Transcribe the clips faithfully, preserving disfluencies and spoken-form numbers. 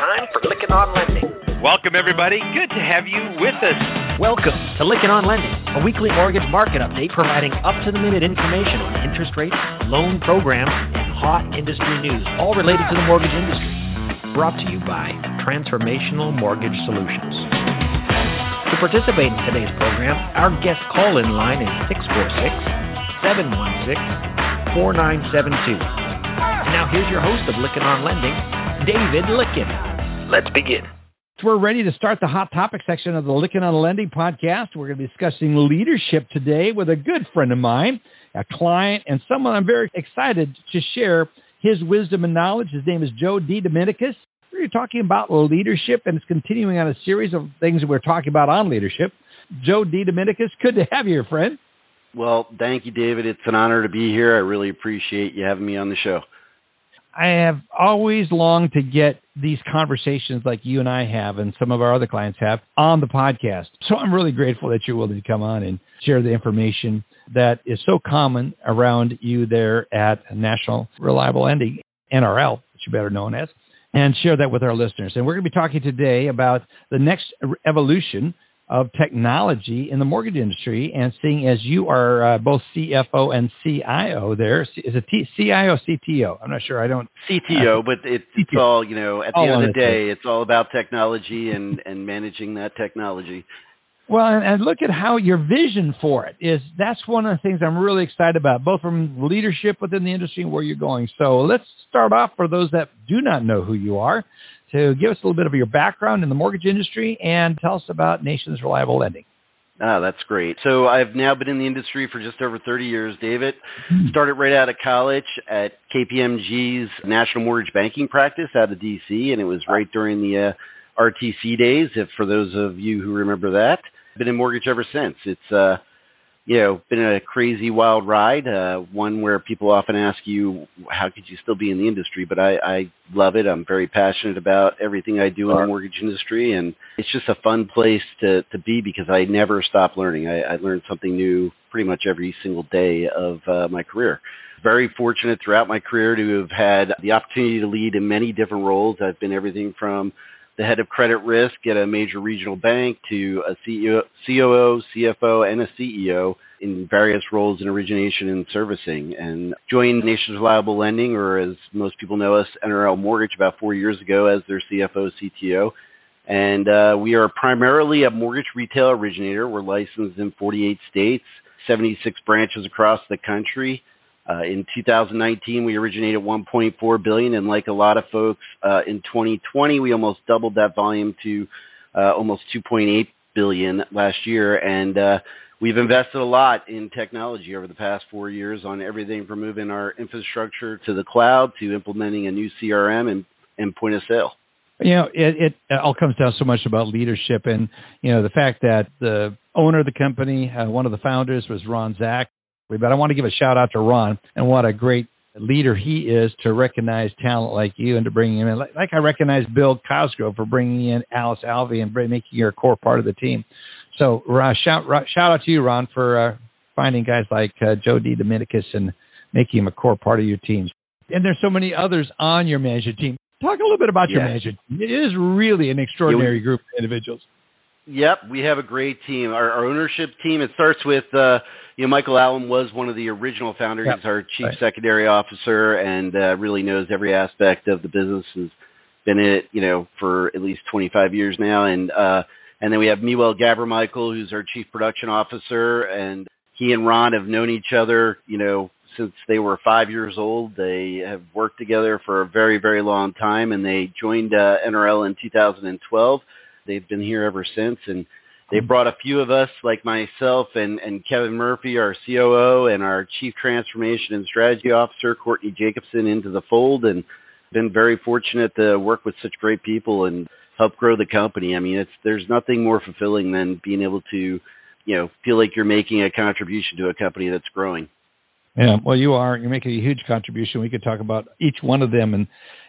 time for Lykken on Lending. Welcome, everybody. Good to have you with us. Welcome to Lykken on Lending, a weekly mortgage market update providing up-to-the-minute information on interest rates, loan programs, and hot industry news, all related to the mortgage industry. Brought to you by Transformational Mortgage Solutions. To participate in today's program, our guest call-in line is six four six, seven one six, four nine seven two. Now here's your host of Lykken on Lending, David Lykken. Let's begin. We're ready to start the Hot Topic section of the Lykken on Lending podcast. We're going to be discussing leadership today with a good friend of mine, a client, and someone I'm very excited to share his wisdom and knowledge. His name is Joe DeDominicus. We're talking about leadership, and it's continuing on a series of things that we're talking about on leadership. Joe DeDominicus, good to have you here, friend. Well, thank you, David. It's an honor to be here. I really appreciate you having me on the show. I have always longed to get these conversations like you and I have and some of our other clients have on the podcast. So I'm really grateful that you're willing to come on and share the information that is so common around you there at National Reliable Lending, N R L, which you're better known as, and share that with our listeners. And we're going to be talking today about the next evolution of technology in the mortgage industry, and seeing as you are uh, both C F O and C I O there, is it T- C I O or C T O? I'm not sure. I don't... C T O, uh, but it, it's all, you know, at the all end of the day, day, it's all about technology and, and managing that technology. Well, and, and look at how your vision for it is. That's one of the things I'm really excited about, both from leadership within the industry and where you're going. So let's start off for those that do not know who you are, to give us a little bit of your background in the mortgage industry and tell us about Nations Reliable Lending. Ah, that's great. So I've now been in the industry for just over thirty years, David. Hmm. Started right out of college at K P M G's National Mortgage Banking practice out of D C, and it was right during the uh, R T C days, if for those of you who remember that. Been in mortgage ever since. It's uh, you know, been a crazy, wild ride, uh, one where people often ask you, how could you still be in the industry? But I, I love it. I'm very passionate about everything I do in the mortgage industry, and it's just a fun place to, to be because I never stop learning. I, I learn something new pretty much every single day of uh, my career. Very fortunate throughout my career to have had the opportunity to lead in many different roles. I've been everything from the head of credit risk at a major regional bank to a C O O, C F O, and a C E O in various roles in origination and servicing. And joined Nations Reliable Lending, or as most people know us, N R L Mortgage, about four years ago as their C F O, C T O. And uh, we are primarily a mortgage retail originator. We're licensed in forty-eight states, seventy-six branches across the country. Uh, in two thousand nineteen, we originated one point four billion dollars, and like a lot of folks, uh, in twenty twenty, we almost doubled that volume to uh, almost two point eight billion dollars last year. And uh, we've invested a lot in technology over the past four years on everything from moving our infrastructure to the cloud to implementing a new C R M and, and point of sale. You know, it, it all comes down so much about leadership, and, you know, the fact that the owner of the company, uh, one of the founders was Ron Zach. But I want to give a shout out to Ron and what a great leader he is to recognize talent like you and to bring him in. Like, like I recognize Bill Cosgrove for bringing in Alice Alvey and making her a core part of the team. So Ron, shout, shout out to you, Ron, for uh, finding guys like uh, Joe DeDominicus and making him a core part of your team. And there's so many others on your management team. Talk a little bit about yes. your management team. It is really an extraordinary yeah, we, group of individuals. Yep, we have a great team. Our, our ownership team, it starts with, uh, you know, Michael Allen was one of the original founders. Yep. He's our chief right. secondary officer and uh, really knows every aspect of the business. Has been in it, you know, for at least twenty-five years now. And uh, and then we have Mewell Gabermichael, who's our chief production officer. And he and Ron have known each other, you know, since they were five years old. They have worked together for a very, very long time. And they joined uh, N R L in two thousand twelve. They've been here ever since, and they brought a few of us, like myself and, and Kevin Murphy, our C O O, and our Chief Transformation and Strategy Officer, Courtney Jacobson, into the fold, and been very fortunate to work with such great people and help grow the company. I mean, it's there's nothing more fulfilling than being able to, you know, feel like you're making a contribution to a company that's growing. Yeah, well, you are. You're making a huge contribution. We could talk about each one of them and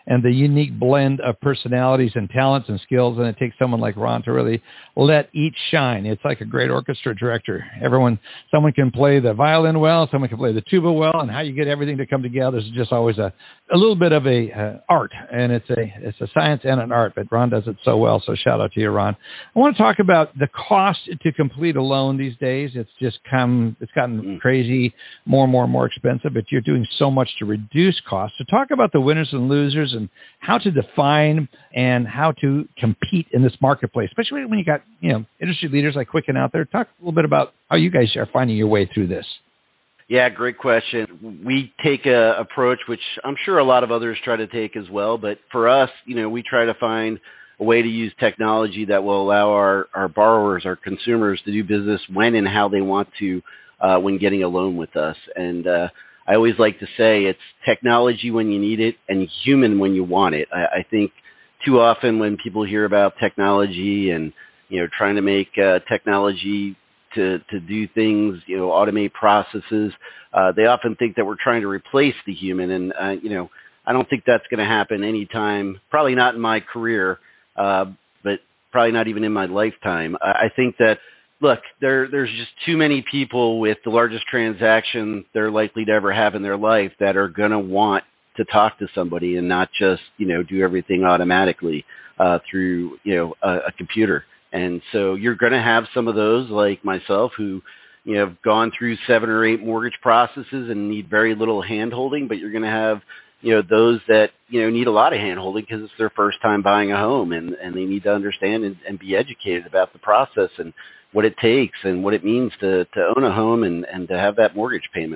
and the unique blend of personalities and talents and skills. And it takes someone like Ron to really let each shine. It's like a great orchestra director. Everyone, someone can play the violin well, someone can play the tuba well, and how you get everything to come together is just always a, a little bit of a uh, art, and it's a it's a science and an art. But Ron does it so well. So shout out to you, Ron. I want to talk about the cost to complete a loan these days. It's just come, it's gotten crazy, more and more and more expensive, but you're doing so much to reduce costs. So talk about the winners and losers and how to define and how to compete in this marketplace, especially when you got, you know, industry leaders like Quicken out there. Talk a little bit about how you guys are finding your way through this. Yeah, great question. We take a approach which I'm sure a lot of others try to take as well, but for us, you know, we try to find a way to use technology that will allow our, our borrowers, our consumers to do business when and how they want to uh, when getting a loan with us. And uh, I always like to say it's technology when you need it and human when you want it. I, I think too often when people hear about technology and, you know, trying to make uh, technology to, to do things, you know, automate processes, uh, they often think that we're trying to replace the human. And, uh, you know, I don't think that's going to happen anytime, probably not in my career. Uh, but probably not even in my lifetime. I, I think that, look, there there's just too many people with the largest transaction they're likely to ever have in their life that are going to want to talk to somebody and not just, you know, do everything automatically uh, through, you know, a, a computer. And so you're going to have some of those like myself who, you know, have gone through seven or eight mortgage processes and need very little hand-holding, but you're going to have, you know, those that, you know, need a lot of hand-holding because it's their first time buying a home and, and they need to understand and, and be educated about the process and what it takes and what it means to, to own a home and, and to have that mortgage payment.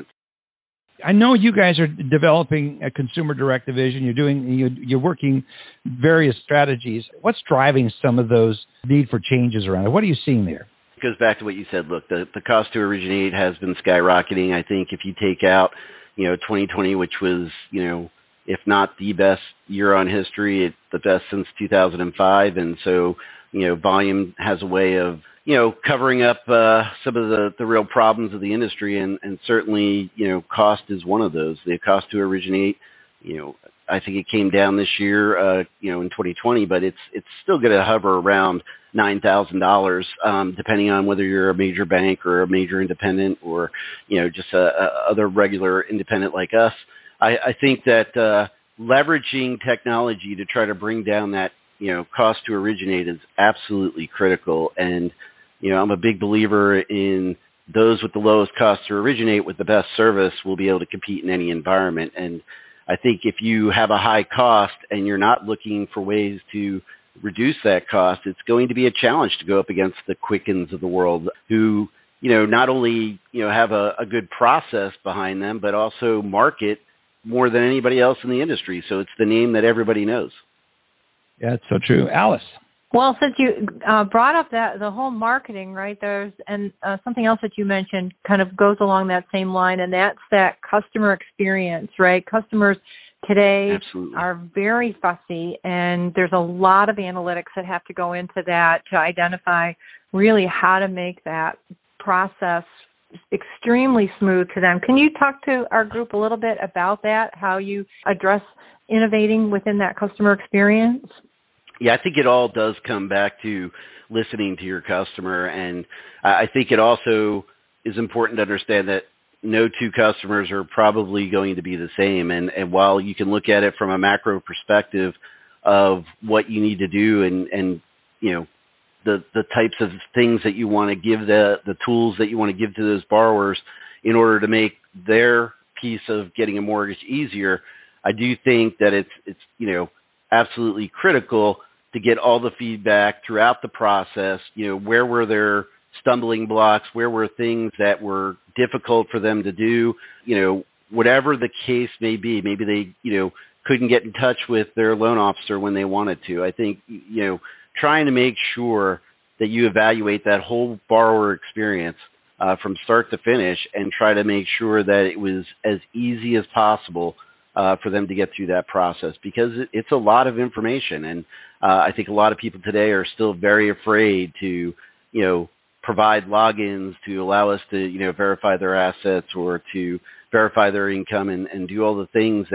I know you guys are developing a consumer direct division. You're doing, you, you're working various strategies. What's driving some of those need for changes around it? What are you seeing there? It goes back to what you said. Look, the, the cost to originate has been skyrocketing. I think if you take out, you know, twenty twenty, which was, you know, if not the best year on history, it's the best since two thousand five. And so, you know, volume has a way of, you know, covering up uh, some of the, the real problems of the industry. And, and certainly, you know, cost is one of those. The cost to originate, you know, I think it came down this year, uh, you know, in twenty twenty, but it's it's still going to hover around nine thousand dollars, um, depending on whether you're a major bank or a major independent or, you know, just a, a other regular independent like us. I, I think that uh, leveraging technology to try to bring down that, you know, cost to originate is absolutely critical. And, you know, I'm a big believer in those with the lowest cost to originate with the best service will be able to compete in any environment. And I think if you have a high cost and you're not looking for ways to reduce that cost, it's going to be a challenge to go up against the Quickens of the world who, you know, not only, you know, have a, a good process behind them, but also market more than anybody else in the industry. So it's the name that everybody knows. Yeah, it's so true. Alice. Well, since you uh, brought up that the whole marketing, right, there's and uh, something else that you mentioned kind of goes along that same line, and that's that customer experience, right? Customers today Absolutely. are very fussy, and there's a lot of analytics that have to go into that to identify really how to make that process extremely smooth to them. Can you talk to our group a little bit about that, how you address innovating within that customer experience? Yeah, I think it all does come back to listening to your customer. And I think it also is important to understand that no two customers are probably going to be the same. And, and while you can look at it from a macro perspective of what you need to do and, and you know, the, the types of things that you want to give, the, the tools that you want to give to those borrowers in order to make their piece of getting a mortgage easier, I do think that it's, it's you know, absolutely critical to get all the feedback throughout the process. You know, where were there stumbling blocks? Where were things that were difficult for them to do? You know, whatever the case may be, maybe they, you know, couldn't get in touch with their loan officer when they wanted to. I think, you know, trying to make sure that you evaluate that whole borrower experience uh, from start to finish and try to make sure that it was as easy as possible Uh, for them to get through that process, because it, it's a lot of information. And uh, I think a lot of people today are still very afraid to, you know, provide logins to allow us to, you know, verify their assets or to verify their income and, and do all the things that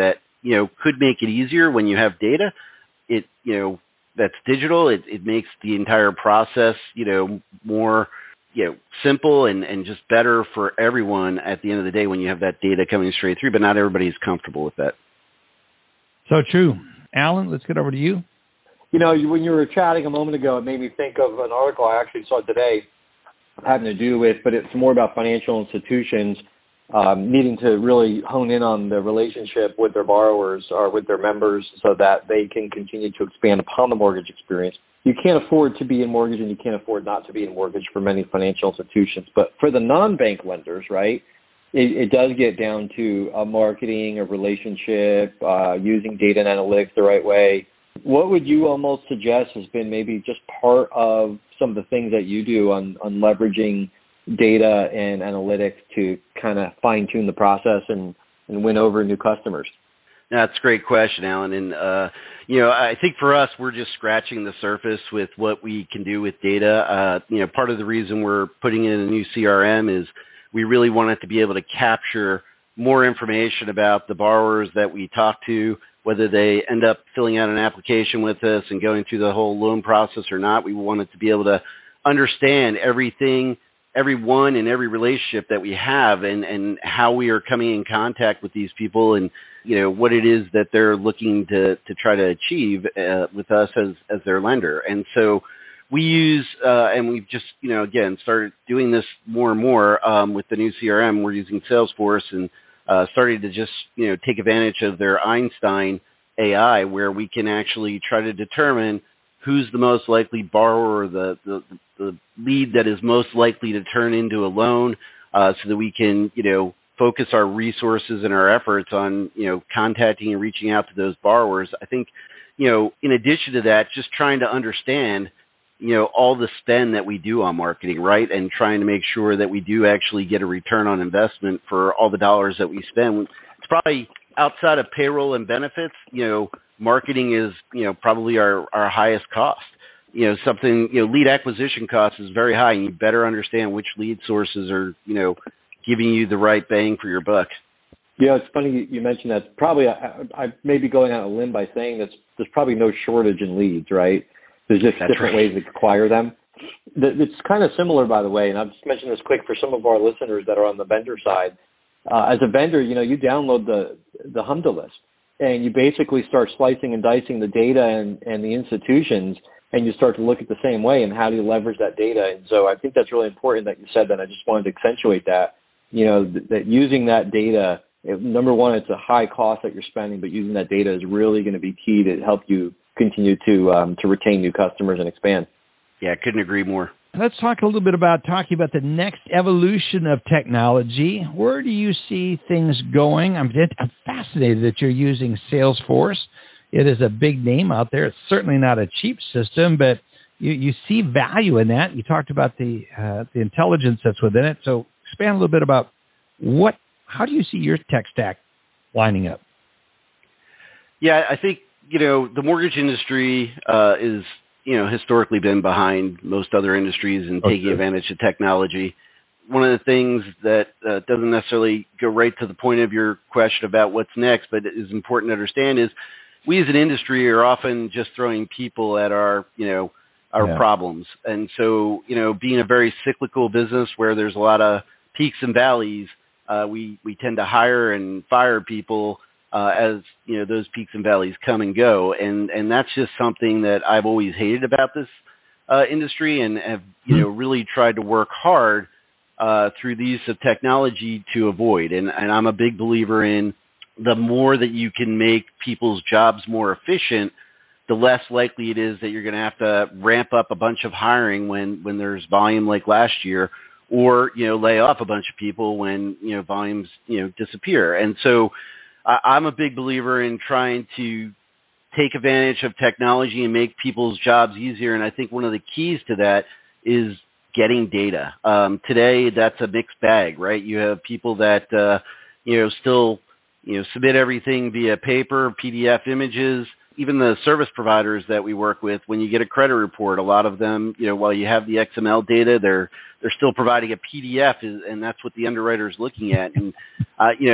you know, could make it easier when you have data. It, you know, that's digital. It, it makes the entire process, you know, more, you know, simple and, and just better for everyone at the end of the day when you have that data coming straight through, but not everybody's comfortable with that. So true. Alan, let's get over to you. You know, when you were chatting a moment ago, it made me think of an article I actually saw today having to do with, but it's more about financial institutions um, needing to really hone in on the relationship with their borrowers or with their members so that they can continue to expand upon the mortgage experience. You can't afford to be in mortgage and you can't afford not to be in mortgage for many financial institutions. But for the non-bank lenders, right, it, it does get down to a marketing, a relationship, uh, using data and analytics the right way. What would you almost suggest has been maybe just part of some of the things that you do on, on leveraging data and analytics to kind of fine-tune the process and, and win over new customers? That's a great question, Alan. And, uh, you know, I think for us, we're just scratching the surface with what we can do with data. Uh, you know, part of the reason we're putting in a new C R M is we really want it to be able to capture more information about the borrowers that we talk to, whether they end up filling out an application with us and going through the whole loan process or not. We want it to be able to understand everything, everyone and every relationship that we have and, and how we are coming in contact with these people and, you know, what it is that they're looking to, to try to achieve uh, with us as, as their lender. And so we use, uh, and we've just, you know, again, started doing this more and more um, with the new C R M. We're using Salesforce and uh, starting to just, you know, take advantage of their Einstein A I where we can actually try to determine who's the most likely borrower, the, the, the lead that is most likely to turn into a loan uh, so that we can, you know, focus our resources and our efforts on, you know, contacting and reaching out to those borrowers. I think, you know, in addition to that, just trying to understand, you know, all the spend that we do on marketing, right? And trying to make sure that we do actually get a return on investment for all the dollars that we spend. It's probably outside of payroll and benefits, you know, marketing is, you know, probably our, our highest cost. You know, something, you know, lead acquisition cost is very high and you better understand which lead sources are, you know, giving you the right bang for your buck. Yeah, it's funny you mentioned that. Probably, I, I may be going out on a limb by saying that there's probably no shortage in leads, right? There's just That's different right. ways to acquire them. It's kind of similar, by the way, and I'll just mention this quick for some of our listeners that are on the vendor side. Uh, as a vendor, you know, you download the the HMDA list, and you basically start slicing and dicing the data and, and the institutions, and you start to look at the same way and how do you leverage that data. And so I think that's really important that you said that. I just wanted to accentuate that. You know, th- that using that data, it, number one, it's a high cost that you're spending, but using that data is really going to be key to help you continue to um, to retain new customers and expand. Yeah, I couldn't agree more. Let's talk a little bit about talking about the next evolution of technology. Where do you see things going? I'm, I'm fascinated that you're using Salesforce. It is a big name out there. It's certainly not a cheap system, but you, you see value in that. You talked about the uh, the intelligence that's within it. So expand a little bit about what, how do you see your tech stack lining up? Yeah, I think, you know, the mortgage industry uh, is, you know, historically been behind most other industries in taking okay. advantage of technology. One of the things that uh, doesn't necessarily go right to the point of your question about what's next, but is important to understand is we as an industry are often just throwing people at our, you know, our yeah. problems. And so, you know, being a very cyclical business where there's a lot of peaks and valleys, uh, we, we tend to hire and fire people uh, as, you know, those peaks and valleys come and go. And, and that's just something that I've always hated about this uh, industry and have, you know, really tried to work hard uh, through the use of technology to avoid. And, and I'm a big believer in the more that you can make people's jobs more efficient, the less likely it is that you're going to have to ramp up a bunch of hiring when, when there's volume like last year, or, you know, lay off a bunch of people when, you know, volumes, you know, disappear. And so I, I'm a big believer in trying to take advantage of technology and make people's jobs easier. And I think one of the keys to that is getting data. Um, today, that's a mixed bag, right? You have people that, uh, you know, still, you know, submit everything via paper, P D F images. Even the service providers that we work with, when you get a credit report, a lot of them, you know, while you have the X M L data, they're they're still providing a P D F, and that's what the underwriter is looking at. And uh, you know,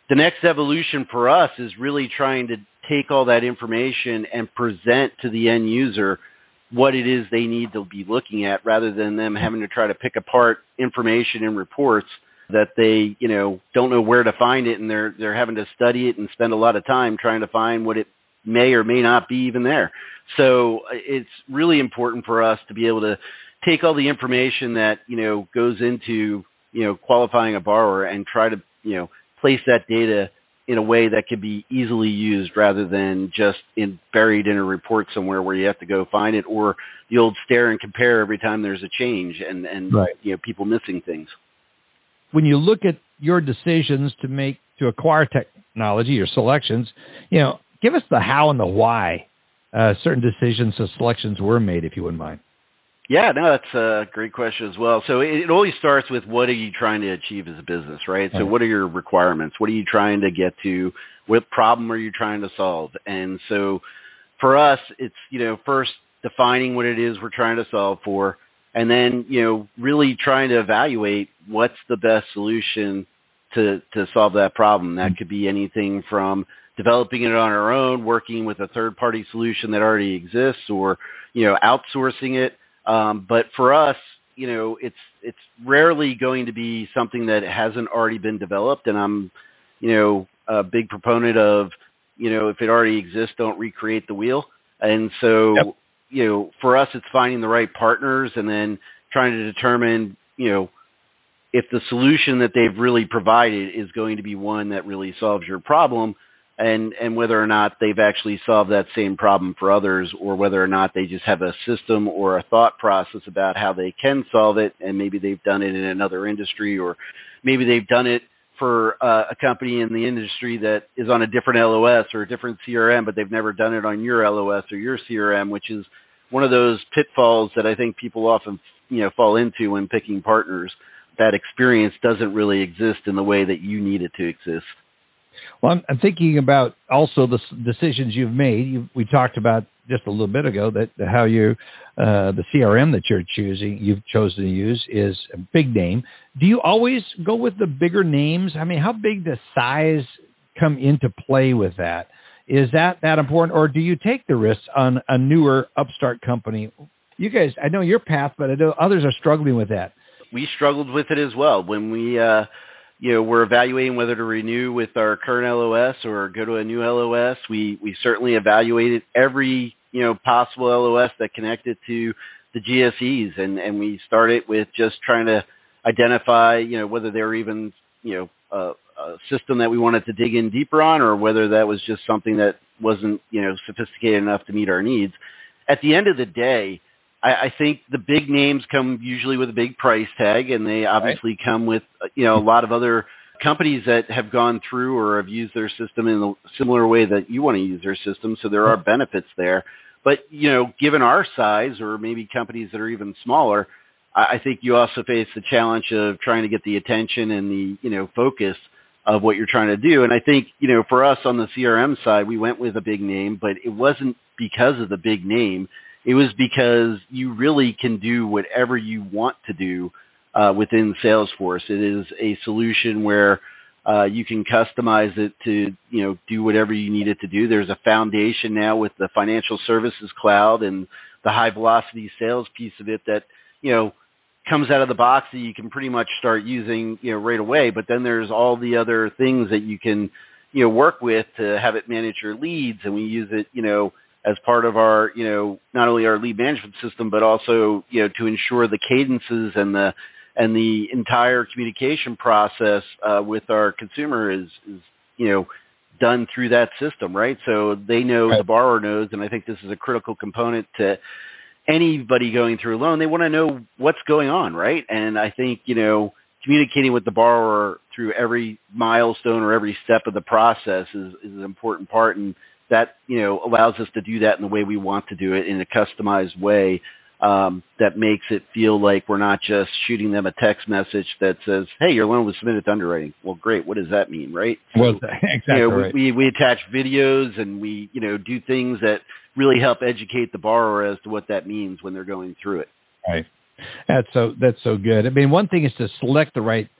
the next evolution for us is really trying to take all that information and present to the end user what it is they need to be looking at, rather than them having to try to pick apart information in reports that they, you know, don't know where to find it, and they're they're having to study it and spend a lot of time trying to find what it may or may not be even there. So it's really important for us to be able to take all the information that, you know, goes into, you know, qualifying a borrower and try to, you know, place that data in a way that could be easily used, rather than just in, buried in a report somewhere where you have to go find it, or the old stare and compare every time there's a change and, and right. you know, people missing things. When you look at your decisions to make, to acquire technology, your selections, you know, give us the how and the why uh, certain decisions or selections were made, if you wouldn't mind. Yeah, no, that's a great question as well. So it, it always starts with, what are you trying to achieve as a business, right? So what are your requirements? What are you trying to get to? What problem are you trying to solve? And so for us, it's, you know, first defining what it is we're trying to solve for, and then, you know, really trying to evaluate what's the best solution to, to solve that problem. That could be anything from developing it on our own, working with a third-party solution that already exists, or, you know, outsourcing it. Um, but for us, you know, it's it's rarely going to be something that hasn't already been developed. And I'm, you know, a big proponent of, you know, if it already exists, don't recreate the wheel. And so, yep. you know, for us, it's finding the right partners and then trying to determine, you know, if the solution that they've really provided is going to be one that really solves your problem, and, and whether or not they've actually solved that same problem for others, or whether or not they just have a system or a thought process about how they can solve it, and maybe they've done it in another industry, or maybe they've done it for uh, a company in the industry that is on a different L O S or a different C R M, but they've never done it on your L O S or your C R M, which is one of those pitfalls that I think people often, you know, fall into when picking partners. That experience doesn't really exist in the way that you need it to exist. Well, I'm, I'm thinking about also the s- decisions you've made. You, we talked about just a little bit ago that how you, uh, the C R M that you're choosing, you've chosen to use is a big name. Do you always go with the bigger names? I mean, how big does size come into play with that? Is that that important, or do you take the risks on a newer upstart company? You guys, I know your path, but I know others are struggling with that. We struggled with it as well when we. Uh, You know, we're evaluating whether to renew with our current L O S or go to a new L O S. We we certainly evaluated every, you know, possible L O S that connected to the G S Es, and, and we started with just trying to identify, you know, whether they were even, you know, a, a system that we wanted to dig in deeper on, or whether that was just something that wasn't, you know, sophisticated enough to meet our needs. At the end of the day, I think the big names come usually with a big price tag, and they obviously right. come with, you know, a lot of other companies that have gone through or have used their system in a similar way that you want to use their system. So there are benefits there. But, you know, given our size, or maybe companies that are even smaller, I think you also face the challenge of trying to get the attention and the, you know, focus of what you're trying to do. And I think, you know, for us on the C R M side, we went with a big name, but it wasn't because of the big name. It was because you really can do whatever you want to do uh, within Salesforce. It is a solution where uh, you can customize it to, you know, do whatever you need it to do. There's a foundation now with the financial services cloud and the high velocity sales piece of it that, you know, comes out of the box that you can pretty much start using, you know, right away. But then there's all the other things that you can, you know, work with to have it manage your leads. And we use it, you know, as part of our, you know, not only our lead management system, but also, you know, to ensure the cadences and the and the entire communication process uh, with our consumer is, is, you know, done through that system, right? So they know, right. The borrower knows, and I think this is a critical component to anybody going through a loan. They want to know what's going on, right? And I think, you know, communicating with the borrower through every milestone or every step of the process is, is an important part, and that, you know, allows us to do that in the way we want to do it, in a customized way um, that makes it feel like we're not just shooting them a text message that says, hey, your loan was submitted to underwriting. Well, great. What does that mean, right? Well, exactly you know, right. we, we attach videos, and we, you know, do things that really help educate the borrower as to what that means when they're going through it. Right. That's so, that's so good. I mean, one thing is to select the right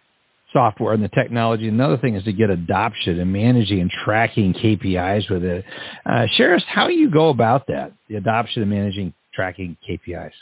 software and the technology. Another thing is to get adoption and managing and tracking K P Is with it. Uh, share us how you go about that, the adoption and managing tracking K P Is.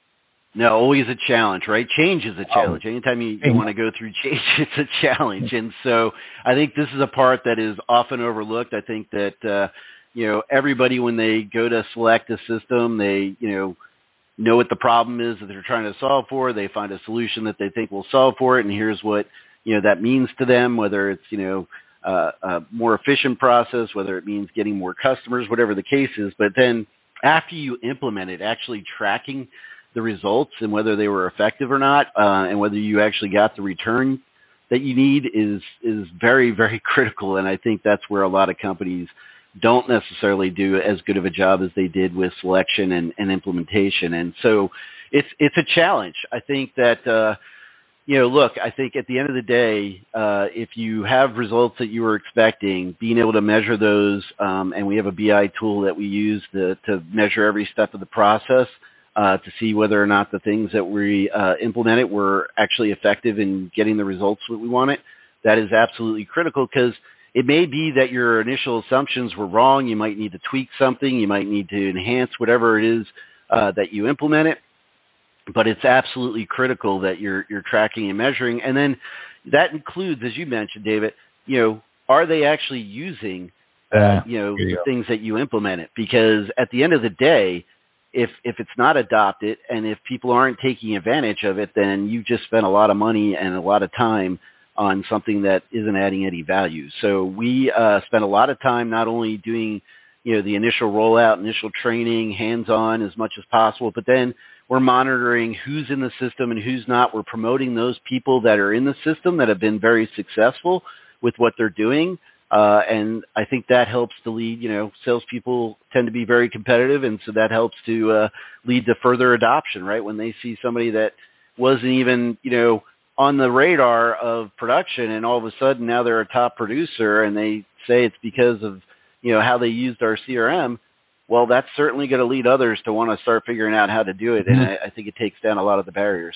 No, always a challenge, right? Change is a challenge. Oh. Anytime you, you want to go through change, it's a challenge. And so I think this is a part that is often overlooked. I think that, uh, you know, everybody, when they go to select a system, they, you know, know what the problem is that they're trying to solve for. They find a solution that they think will solve for it. And here's what, you know, that means to them, whether it's, you know, uh, a more efficient process, whether it means getting more customers, whatever the case is. But then after you implement it, actually tracking the results and whether they were effective or not, uh, and whether you actually got the return that you need is, is very, very critical. And I think that's where a lot of companies don't necessarily do as good of a job as they did with selection and, and implementation. And so it's, it's a challenge. I think that, uh, you know, look, I think at the end of the day, uh, if you have results that you were expecting, being able to measure those, um, and we have a B I tool that we use to, to measure every step of the process, uh, to see whether or not the things that we uh, implemented were actually effective in getting the results that we wanted. That is absolutely critical, because it may be that your initial assumptions were wrong. You might need to tweak something. You might need to enhance whatever it is uh, that you implemented. But it's absolutely critical that you're you're tracking and measuring. And then that includes, as you mentioned, David, you know, are they actually using, uh, you know, you the go. things that you implemented? Because at the end of the day, if if it's not adopted and if people aren't taking advantage of it, then you just spent a lot of money and a lot of time on something that isn't adding any value. So we uh, spend a lot of time not only doing, you know, the initial rollout, initial training, hands-on as much as possible, but then we're monitoring who's in the system and who's not. We're promoting those people that are in the system that have been very successful with what they're doing. Uh, and I think that helps to lead, you know, salespeople tend to be very competitive. And so that helps to uh, lead to further adoption, right? When they see somebody that wasn't even, you know, on the radar of production and all of a sudden now they're a top producer and they say it's because of, you know, how they used our C R M. Well, that's certainly going to lead others to want to start figuring out how to do it. And I, I think it takes down a lot of the barriers.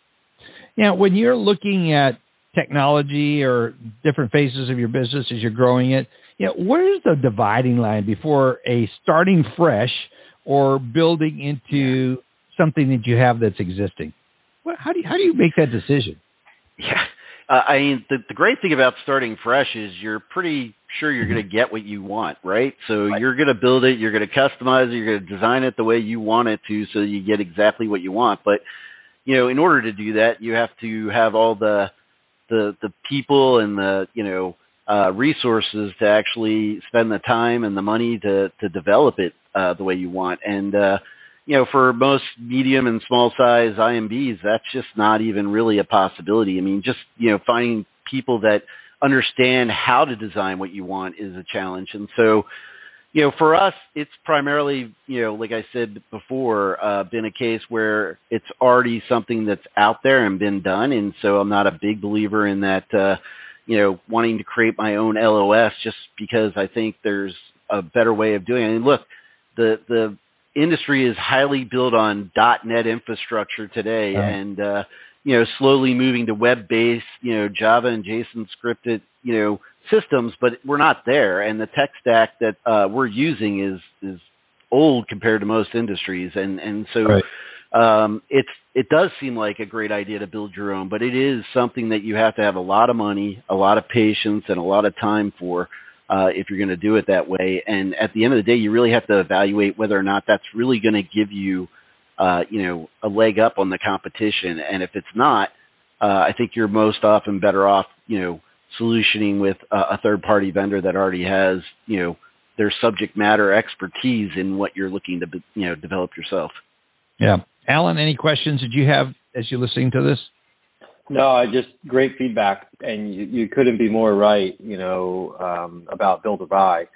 Yeah, when you're looking at technology or different phases of your business as you're growing it, you know, where's the dividing line before a starting fresh or building into something that you have that's existing? What, how do you, how do you make that decision? Yeah, uh, I mean, the, the great thing about starting fresh is you're pretty sure you're going to get what you want, right? So right. You're going to build it, you're going to customize it, you're going to design it the way you want it to so you get exactly what you want. But, you know, in order to do that, you have to have all the the, the people and the, you know, uh, resources to actually spend the time and the money to, to develop it uh, the way you want. And, uh, you know, for most medium and small size I M Bs, that's just not even really a possibility. I mean, just, you know, finding people that understand how to design what you want is a challenge. And so, you know, for us, it's primarily, you know, like I said before, uh, been a case where it's already something that's out there and been done. And so I'm not a big believer in that, uh, you know, wanting to create my own L O S just because I think there's a better way of doing it. And look, the, the industry is highly built on .NET infrastructure today. Yeah. And, uh, you know, slowly moving to web-based, you know, Java and JSON scripted, you know, systems, but we're not there. And the tech stack that uh, we're using is is old compared to most industries. And and so right. um, it's it does seem like a great idea to build your own, but it is something that you have to have a lot of money, a lot of patience, and a lot of time for uh, if you're going to do it that way. And at the end of the day, you really have to evaluate whether or not that's really going to give you Uh, you know, a leg up on the competition. And if it's not, uh, I think you're most often better off, you know, solutioning with a, a third-party vendor that already has, you know, their subject matter expertise in what you're looking to, you know, develop yourself. Yeah. Alan, any questions that you have as you're listening to this? No, I just great feedback. And you, you couldn't be more right, you know, um, about build or buy.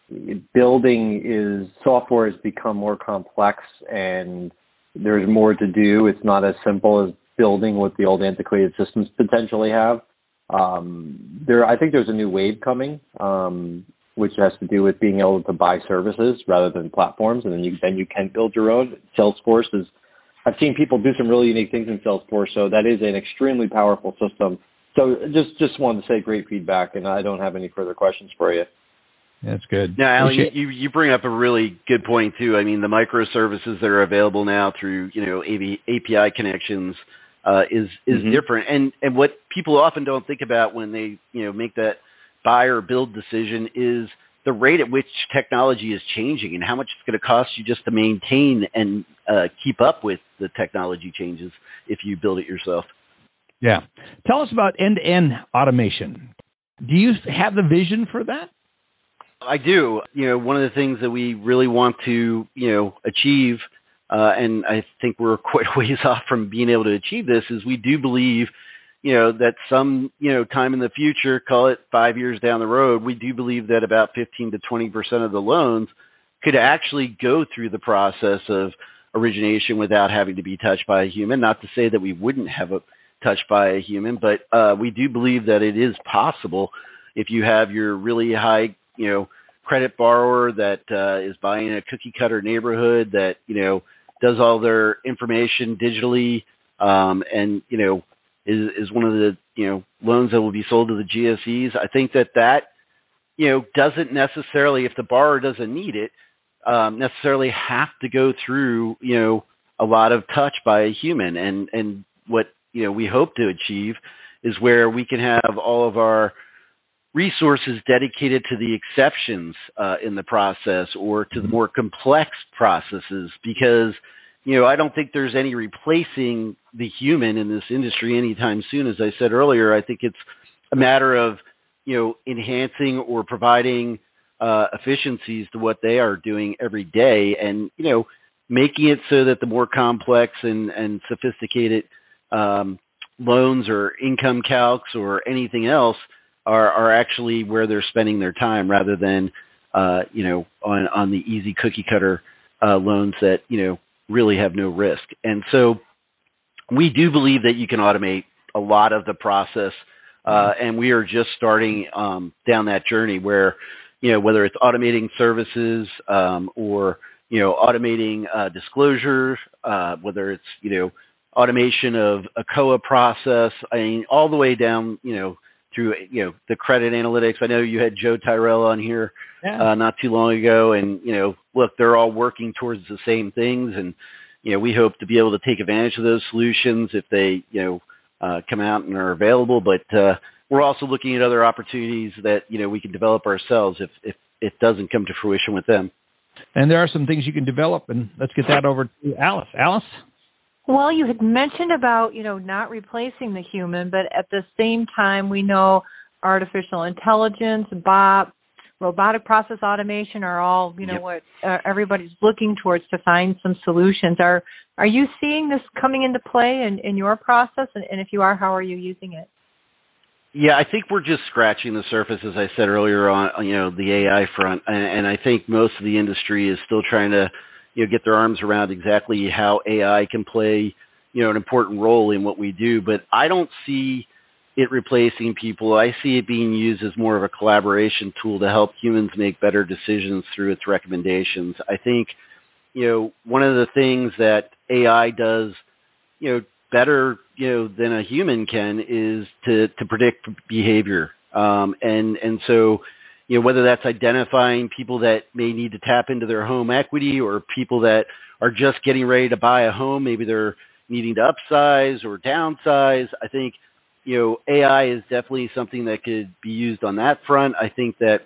Building is, software has become more complex and there's more to do. It's not as simple as building what the old antiquated systems potentially have. Um, there, I think there's a new wave coming, um, which has to do with being able to buy services rather than platforms, and then you then you can build your own. Salesforce is. I've seen people do some really unique things in Salesforce, so that is an extremely powerful system. So just just wanted to say great feedback, and I don't have any further questions for you. That's good. Now, Alan, you, you bring up a really good point too. I mean, the microservices that are available now through, you know, A P I connections uh, is is mm-hmm. different. And and what people often don't think about when they, you know, make that buy or build decision is the rate at which technology is changing and how much it's going to cost you just to maintain and uh, keep up with the technology changes if you build it yourself. Yeah. Tell us about end-to-end automation. Do you have the vision for that? I do. You know, one of the things that we really want to, you know, achieve, uh, and I think we're quite a ways off from being able to achieve this, is we do believe, you know, that some, you know, time in the future, call it five years down the road, we do believe that about fifteen to twenty percent of the loans could actually go through the process of origination without having to be touched by a human. Not to say that we wouldn't have a touched by a human, but uh, we do believe that it is possible if you have your really high, you know, credit borrower that uh, is buying a cookie cutter neighborhood that, you know, does all their information digitally um, and, you know, is, is one of the, you know, loans that will be sold to the G S Es. I think that that, you know, doesn't necessarily, if the borrower doesn't need it, um, necessarily have to go through, you know, a lot of touch by a human. And, and what, you know, we hope to achieve is where we can have all of our resources dedicated to the exceptions uh, in the process or to the more complex processes, because, you know, I don't think there's any replacing the human in this industry anytime soon. As I said earlier, I think it's a matter of, you know, enhancing or providing uh, efficiencies to what they are doing every day and, you know, making it so that the more complex and, and sophisticated um, loans or income calcs or anything else Are, are actually where they're spending their time rather than, uh, you know, on, on the easy cookie cutter uh, loans that, you know, really have no risk. And so we do believe that you can automate a lot of the process. Uh, and we are just starting um, down that journey where, you know, whether it's automating services um, or, you know, automating uh, disclosures, uh, whether it's, you know, automation of a C O A process, I mean, all the way down, you know, through, you know, the credit analytics. I know you had Joe Tyrell on here yeah. uh, not too long ago, and, you know, look, they're all working towards the same things, and, you know, we hope to be able to take advantage of those solutions if they, you know, uh, come out and are available. But uh, we're also looking at other opportunities that, you know, we can develop ourselves if, if it doesn't come to fruition with them. And there are some things you can develop, and let's get that over to Alice. Alice? Well, you had mentioned about, you know, not replacing the human, but at the same time, we know artificial intelligence, B O P, robotic process automation are all, you know, yep. what uh, everybody's looking towards to find some solutions. Are are you seeing this coming into play in, in your process? And, and if you are, how are you using it? Yeah, I think we're just scratching the surface, as I said earlier, on, you know, the A I front. And, and I think most of the industry is still trying to, you know, get their arms around exactly how A I can play, you know, an important role in what we do. But I don't see it replacing people. I see it being used as more of a collaboration tool to help humans make better decisions through its recommendations. I think, you know, one of the things that A I does, you know, better, you know, than a human can is to, to predict behavior. Um, and, and so, you know, whether that's identifying people that may need to tap into their home equity or people that are just getting ready to buy a home, maybe they're needing to upsize or downsize. I think, you know, A I is definitely something that could be used on that front. I think that,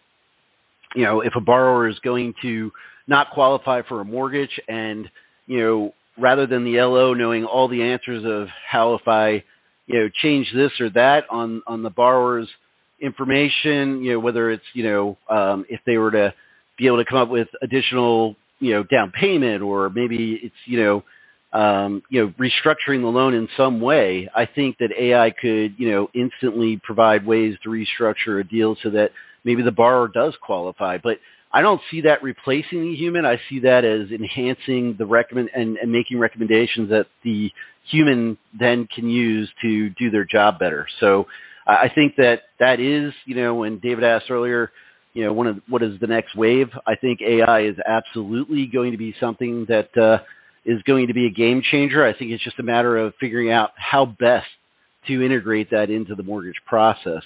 you know, if a borrower is going to not qualify for a mortgage and, you know, rather than the L O knowing all the answers of how if I, you know, change this or that on, on the borrower's information, you know, whether it's, you know, um, if they were to be able to come up with additional, you know, down payment, or maybe it's, you know, um, you know, restructuring the loan in some way, I think that A I could, you know, instantly provide ways to restructure a deal so that maybe the borrower does qualify. But I don't see that replacing the human. I see that as enhancing the recommend and, and making recommendations that the human then can use to do their job better. So I think that that is, you know, when David asked earlier, you know, one of what is the next wave? I think A I is absolutely going to be something that uh, is going to be a game changer. I think it's just a matter of figuring out how best to integrate that into the mortgage process.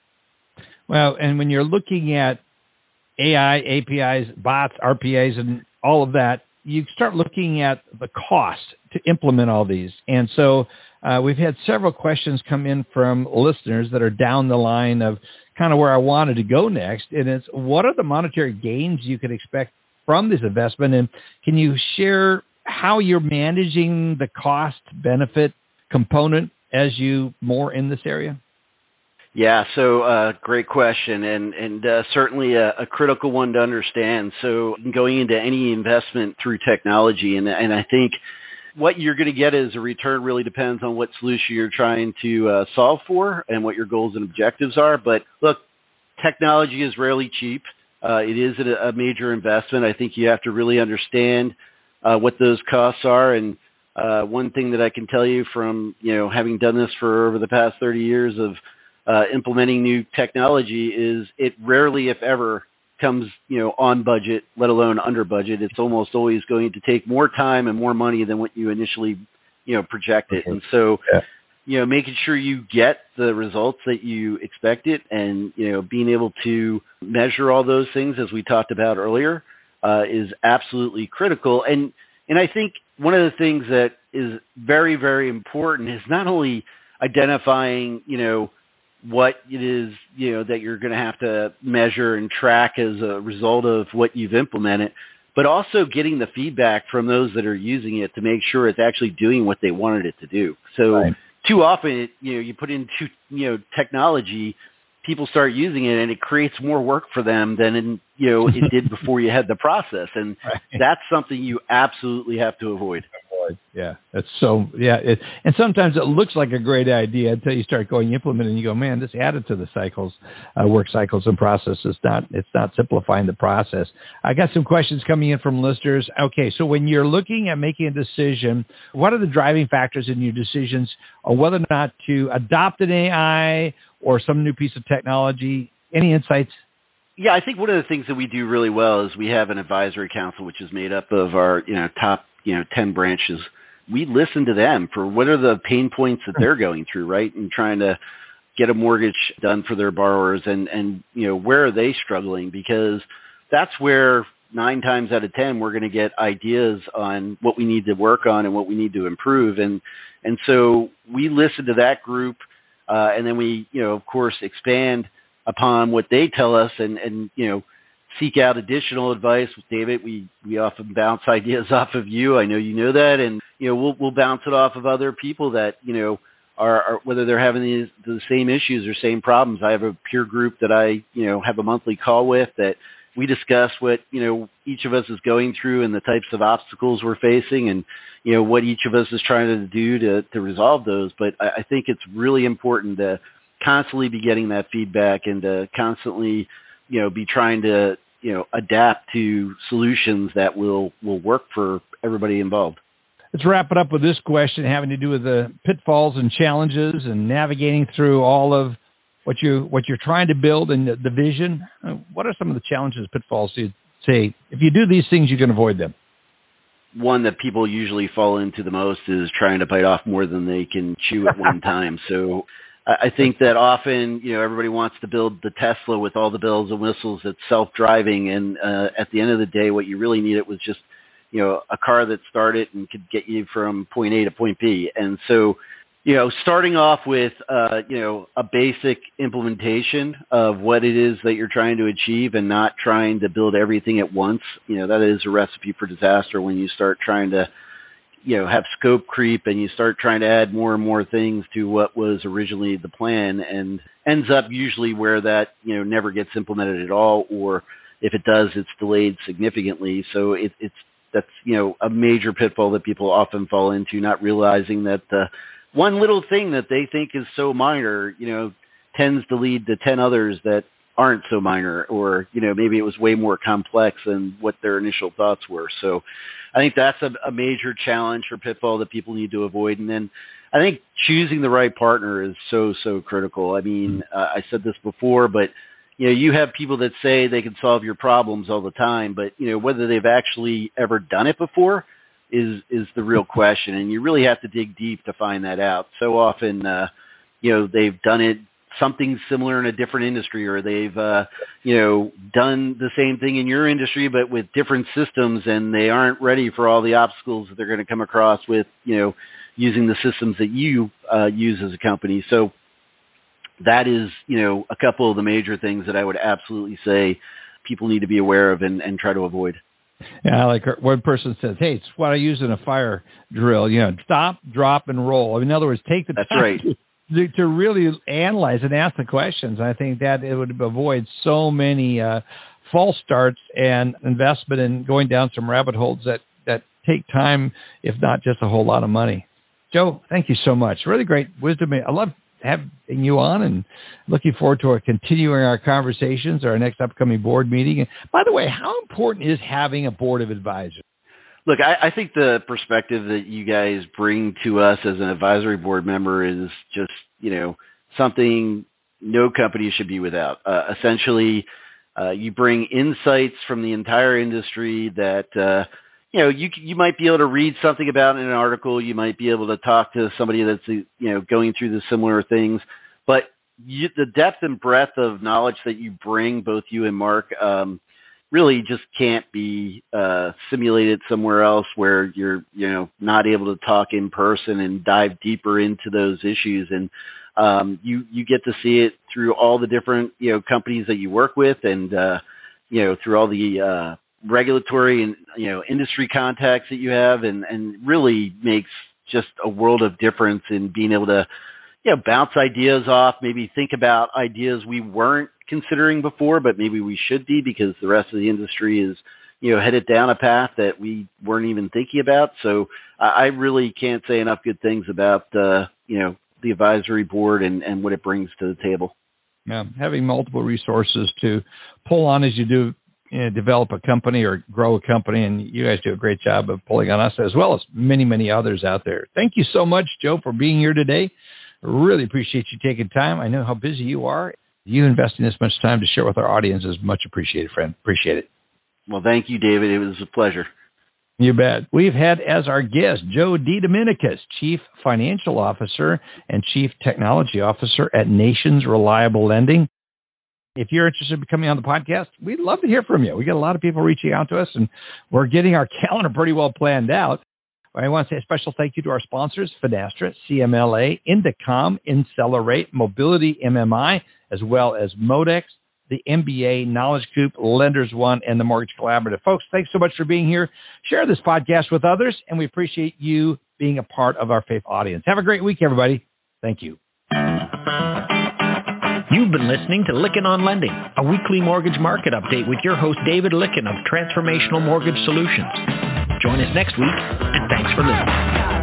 Well, and when you're looking at A I, A P Is, bots, R P As, and all of that, you start looking at the cost to implement all these. And so uh, we've had several questions come in from listeners that are down the line of kind of where I wanted to go next. And it's, what are the monetary gains you could expect from this investment? And can you share how you're managing the cost-benefit component as you more in this area? Yeah, so uh, great question, and and uh, certainly a, a critical one to understand. So going into any investment through technology, and and I think what you're going to get as a return really depends on what solution you're trying to uh, solve for and what your goals and objectives are. But look, technology is rarely cheap. Uh, it is a, a major investment. I think you have to really understand uh, what those costs are. And uh, one thing that I can tell you from you know having done this for over the past thirty years of Uh, implementing new technology is it rarely, if ever, comes you know on budget, let alone under budget. It's almost always going to take more time and more money than what you initially you know projected. And so, yeah. you know, making sure you get the results that you expected, and you know, being able to measure all those things, as we talked about earlier, uh, is absolutely critical. And and I think one of the things that is very, very important is not only identifying, you know. what it is, you know, that you're going to have to measure and track as a result of what you've implemented, but also getting the feedback from those that are using it to make sure it's actually doing what they wanted it to do. So right. too often, it, you know, you put in too, you know, technology, people start using it and it creates more work for them than, in, you know, it did before you had the process. And right. that's something you absolutely have to avoid. Yeah, that's so, yeah. It, and sometimes it looks like a great idea until you start going implement and you go, man, this added to the cycles, uh, work cycles and processes. Not, it's not simplifying the process. I got some questions coming in from listeners. Okay, so when you're looking at making a decision, what are the driving factors in your decisions on whether or not to adopt an A I or some new piece of technology? Any insights? Yeah, I think one of the things that we do really well is we have an advisory council, which is made up of our, you know, top, you know, ten branches. We listen to them for what are the pain points that they're going through, right? And trying to get a mortgage done for their borrowers, and, and, you know, where are they struggling? Because that's where nine times out of ten, we're going to get ideas on what we need to work on and what we need to improve. And, and so we listen to that group, uh, and then we, you know, of course, expand upon what they tell us, and, and, you know, seek out additional advice. With David, we, we often bounce ideas off of you. I know you know that. And, you know, we'll, we'll bounce it off of other people that, you know, are, are whether they're having these, the same issues or same problems. I have a peer group that I, you know, have a monthly call with that we discuss what, you know, each of us is going through and the types of obstacles we're facing, and, you know, what each of us is trying to do to, to resolve those. But I, I think it's really important to constantly be getting that feedback and to constantly, you know, be trying to, you know, adapt to solutions that will, will work for everybody involved. Let's wrap it up with this question having to do with the pitfalls and challenges and navigating through all of what you what you're trying to build and the, the vision. What are some of the challenges, pitfalls you say if you do these things you can avoid them? One that people usually fall into the most is trying to bite off more than they can chew at one time. So I think that often, you know, everybody wants to build the Tesla with all the bells and whistles that's self-driving. And uh, at the end of the day, what you really needed was just, you know, a car that started and could get you from point A to point B. And so, you know, starting off with, uh, you know, a basic implementation of what it is that you're trying to achieve and not trying to build everything at once, you know, that is a recipe for disaster when you start trying to, you know, have scope creep and you start trying to add more and more things to what was originally the plan, and ends up usually where that, you know, never gets implemented at all, or if it does, it's delayed significantly. So it, it's, that's, you know, a major pitfall that people often fall into, not realizing that the one little thing that they think is so minor, you know, tends to lead to ten others that aren't so minor, or, you know, maybe it was way more complex than what their initial thoughts were. So I think that's a, a major challenge or pitfall that people need to avoid. And then I think choosing the right partner is so, so critical. I mean, uh, I said this before, but, you know, you have people that say they can solve your problems all the time, but, you know, whether they've actually ever done it before is, is the real question. And you really have to dig deep to find that out. So often, uh, you know, they've done it something similar in a different industry, or they've, uh, you know, done the same thing in your industry, but with different systems, and they aren't ready for all the obstacles that they're going to come across with, you know, using the systems that you uh, use as a company. So that is, you know, a couple of the major things that I would absolutely say people need to be aware of and, and try to avoid. Yeah, like one person says, hey, it's what I use in a fire drill, you know, stop, drop, and roll. In other words, take the That's time right. to, to really analyze and ask the questions. I think that it would avoid so many uh, false starts and investment in going down some rabbit holes that, that take time, if not just a whole lot of money. Joe, thank you so much. Really great wisdom. I love having you on, and looking forward to our continuing our conversations, our next upcoming board meeting. And by the way, how important is having a board of advisors? Look, I, I think the perspective that you guys bring to us as an advisory board member is just, you know, something no company should be without. Uh, essentially, uh, you bring insights from the entire industry that, uh, you know, you you might be able to read something about in an article. You might be able to talk to somebody that's, you know, going through the similar things. But you, the depth and breadth of knowledge that you bring, both you and Mark, um, really just can't be uh, simulated somewhere else where you're, you know, not able to talk in person and dive deeper into those issues. And um, you you get to see it through all the different, you know, companies that you work with, and uh, you know, through all the uh, regulatory and, you know, industry contacts that you have, and and really makes just a world of difference in being able to, you know, bounce ideas off, maybe think about ideas we weren't considering before, but maybe we should be, because the rest of the industry is, you know, headed down a path that we weren't even thinking about. So I, I really can't say enough good things about, uh, you know, the advisory board and, and what it brings to the table. Yeah, having multiple resources to pull on as you do, you know, develop a company or grow a company, and you guys do a great job of pulling on us, as well as many, many others out there. Thank you so much, Joe, for being here today. Really appreciate you taking time. I know how busy you are. You investing this much time to share with our audience is much appreciated, friend. Appreciate it. Well, thank you, David. It was a pleasure. You bet. We've had as our guest Joe DeDominicus, Chief Financial Officer and Chief Technology Officer at Nations Reliable Lending. If you're interested in becoming on the podcast, we'd love to hear from you. We got a lot of people reaching out to us, and we're getting our calendar pretty well planned out. I want to say a special thank you to our sponsors, Finastra, C M L A, Indicom, Incelerate, Mobility M M I, as well as Modex, the M B A, Knowledge Coop, Lenders One, and the Mortgage Collaborative. Folks, thanks so much for being here. Share this podcast with others, and we appreciate you being a part of our faith audience. Have a great week, everybody. Thank you. You've been listening to Lykken on Lending, a weekly mortgage market update with your host, David Lykken of Transformational Mortgage Solutions. Join us next week, and thanks for listening.